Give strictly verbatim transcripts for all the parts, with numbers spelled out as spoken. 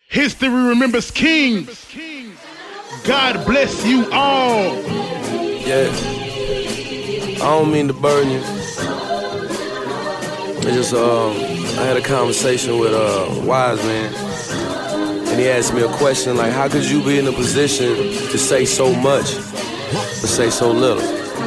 History remembers kings. God bless you all. Yeah. I don't mean to burden you. I just, um, I had a conversation with a wise man, and he asked me a question like, how could you be in a position to say so much, but say so little?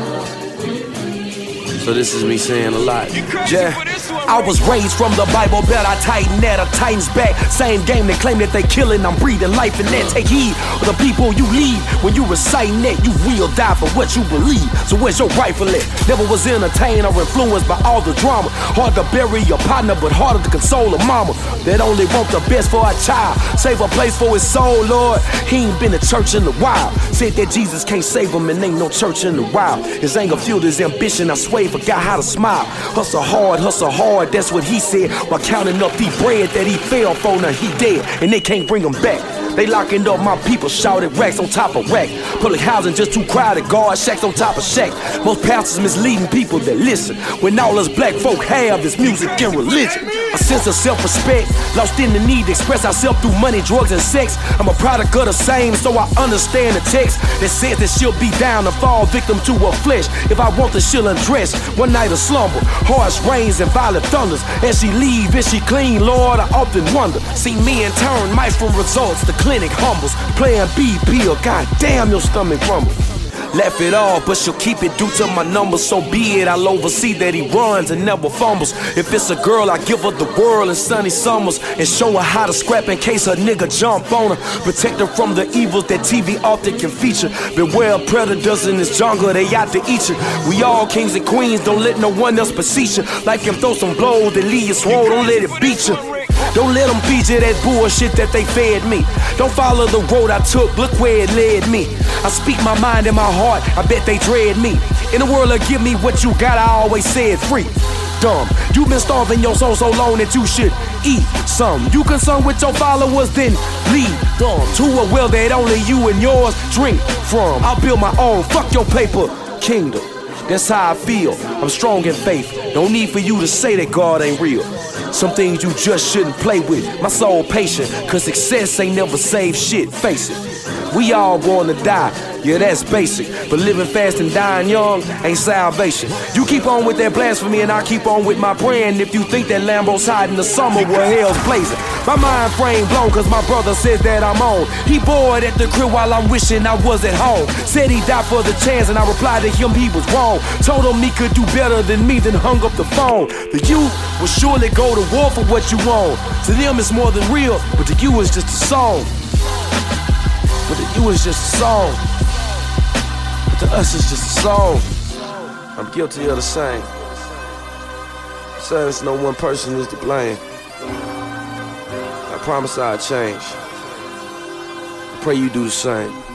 So this is me saying a lot. Yeah. I was raised from the Bible, bet I tighten that, a Titans back. Same game they claim that they killing, I'm breathing life in that. Take heed of the people you lead. When you reciting that, you will die for what you believe. So where's your rifle at? Never was entertained or influenced by all the drama. Hard to bury your partner, but harder to console a mama that only want the best for a child. Save a place for his soul, Lord. He ain't been to church in a while. Said that Jesus can't save him and ain't no church in the wild. His anger fueled his ambition, I swear he forgot how to smile. Hustle hard, hustle hard, that's what he said, while counting up the bread that he fell for. Now he dead, and they can't bring him back. They locking up my people, shouted racks on top of rack. Public housing just too crowded, guard shacks on top of shack. Most pastors misleading people that listen, when all us black folk have is music and religion. A sense of self-respect, lost in the need to express ourselves through money, drugs, and sex. I'm a product of the same, so I understand the text that says that she'll be down to fall victim to her flesh. If I want the she'll undress, one night of slumber, harsh rains and violent thunders. As she leave, is she clean, Lord? I often wonder. See me in turn, might from results, the clinic humbles. Playing B P, or goddamn your stomach rumbles. Left it off, but she'll keep it due to my numbers. So be it, I'll oversee that he runs and never fumbles. If it's a girl, I give her the world in sunny summers and show her how to scrap in case her nigga jump on her. Protect her from the evils that T V often can feature. Beware of predators in this jungle, they out to eat you. We all kings and queens, don't let no one else beseech you. Like him throw some blows that leave you swole, don't let it beat you. Don't let them feed you that bullshit that they fed me. Don't follow the road I took, look where it led me. I speak my mind and my heart, I bet they dread me. In the world of give me what you got, I always said free. Dumb, you been starving your soul so long that you should eat some. You concerned with your followers, then lead them to a well that only you and yours drink from. I'll build my own, fuck your paper kingdom. That's how I feel, I'm strong in faith. No need for you to say that God ain't real. Some things you just shouldn't play with. My soul patient, cause success ain't never saved shit, face it. We all born to die, yeah that's basic. But living fast and dying young ain't salvation. You keep on with that blasphemy and I keep on with my brand. If you think that Lambo's hot in the summer where hell's blazing. My mind frame blown cause my brother says that I'm on. He bored at the crib while I'm wishing I was at home. Said he died for the chance and I replied to him he was wrong. Told him he could do better than me, then hung up the phone. The youth will surely go to war for what you want. To them it's more than real, but to you it's just a song. But to you it's just a song. But to us it's just a song. I'm guilty of the same. Sadness, no one person is to blame. I promise I'll change. I pray you do the same.